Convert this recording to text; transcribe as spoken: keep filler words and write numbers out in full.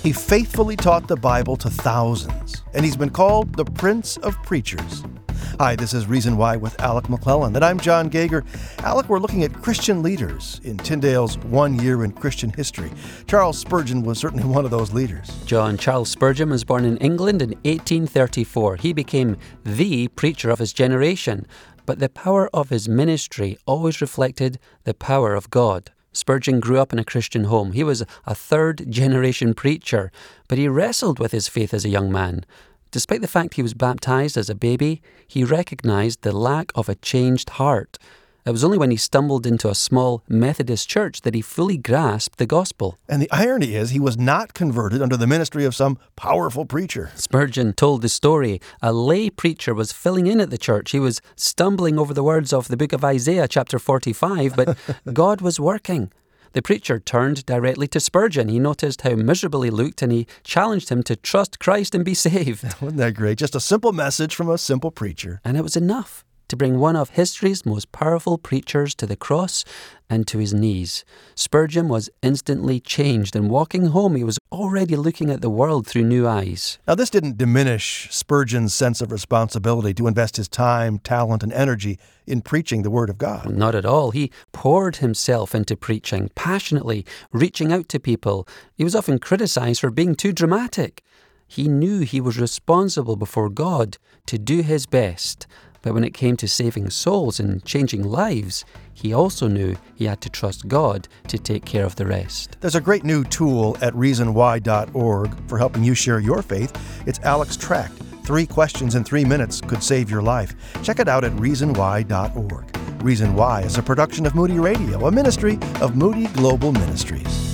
He faithfully taught the Bible to thousands, and he's been called the Prince of Preachers. Hi, this is Reason Why with Alec McClellan, and I'm John Gager. Alec, we're looking at Christian leaders in Tyndale's One Year in Christian History. Charles Spurgeon was certainly one of those leaders. John, Charles Spurgeon was born in England in eighteen thirty-four. He became the preacher of his generation, but the power of his ministry always reflected the power of God. Spurgeon grew up in a Christian home. He was a third-generation preacher, but he wrestled with his faith as a young man. Despite the fact he was baptized as a baby, he recognized the lack of a changed heart. It was only when he stumbled into a small Methodist church that he fully grasped the gospel. And the irony is, he was not converted under the ministry of some powerful preacher. Spurgeon told the story. A lay preacher was filling in at the church. He was stumbling over the words of the book of Isaiah, chapter forty-five, but God was working. The preacher turned directly to Spurgeon. He noticed how miserable he looked, and he challenged him to trust Christ and be saved. Wasn't that great? Just a simple message from a simple preacher. And it was enough to bring one of history's most powerful preachers to the cross and to his knees. Spurgeon was instantly changed, and walking home, he was already looking at the world through new eyes. Now, this didn't diminish Spurgeon's sense of responsibility to invest his time, talent, and energy in preaching the Word of God. Not at all. He poured himself into preaching, passionately, reaching out to people. He was often criticized for being too dramatic. He knew he was responsible before God to do his best. But when it came to saving souls and changing lives, he also knew he had to trust God to take care of the rest. There's a great new tool at reason why dot org for helping you share your faith. It's Alec's Tract. Three questions in three minutes could save your life. Check it out at reason why dot org. Reason Why is a production of Moody Radio, a ministry of Moody Global Ministries.